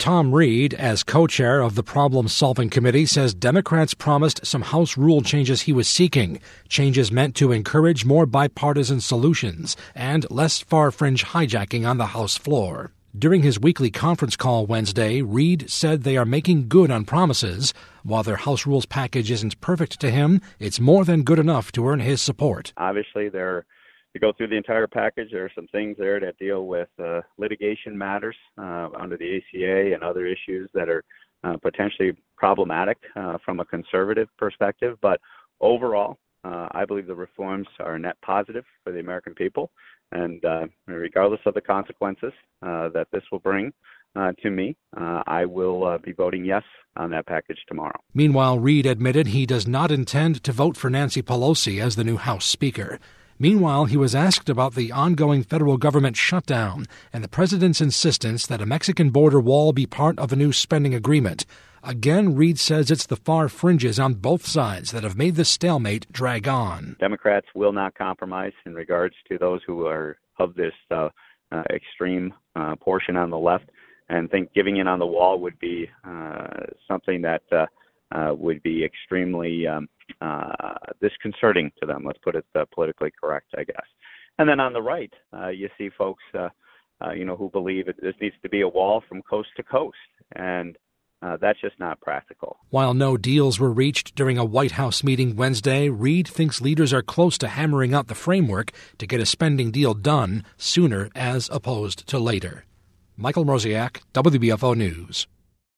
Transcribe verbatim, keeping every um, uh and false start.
Tom Reed, as co-chair of the problem-solving committee, says Democrats promised some House rule changes he was seeking, changes meant to encourage more bipartisan solutions and less far-fringe hijacking on the House floor. During his weekly conference call Wednesday, Reed said they are making good on promises. While their House rules package isn't perfect to him, it's more than good enough to earn his support. Obviously, there, to go through the entire package, there are some things there that deal with uh, litigation matters uh, under the A C A and other issues that are uh, potentially problematic uh, from a conservative perspective. But overall, uh, I believe the reforms are a net positive for the American people. And uh, regardless of the consequences uh, that this will bring uh, to me, uh, I will uh, be voting yes on that package tomorrow. Meanwhile, Reed admitted he does not intend to vote for Nancy Pelosi as the new House Speaker. Meanwhile, he was asked about the ongoing federal government shutdown and the president's insistence that a Mexican border wall be part of a new spending agreement. Again, Reed says it's the far fringes on both sides that have made this stalemate drag on. Democrats will not compromise in regards to those who are of this uh, uh, extreme uh, portion on the left, and think giving in on the wall would be uh, something that uh, uh, would be extremely um, uh, disconcerting to them. Let's put it uh, politically correct, I guess. And then on the right, uh, you see folks, uh, uh, you know, who believe that this needs to be a wall from coast to coast, and Uh, that's just not practical. While no deals were reached during a White House meeting Wednesday, Reed thinks leaders are close to hammering out the framework to get a spending deal done sooner as opposed to later. Michael Mroziak, W B F O News.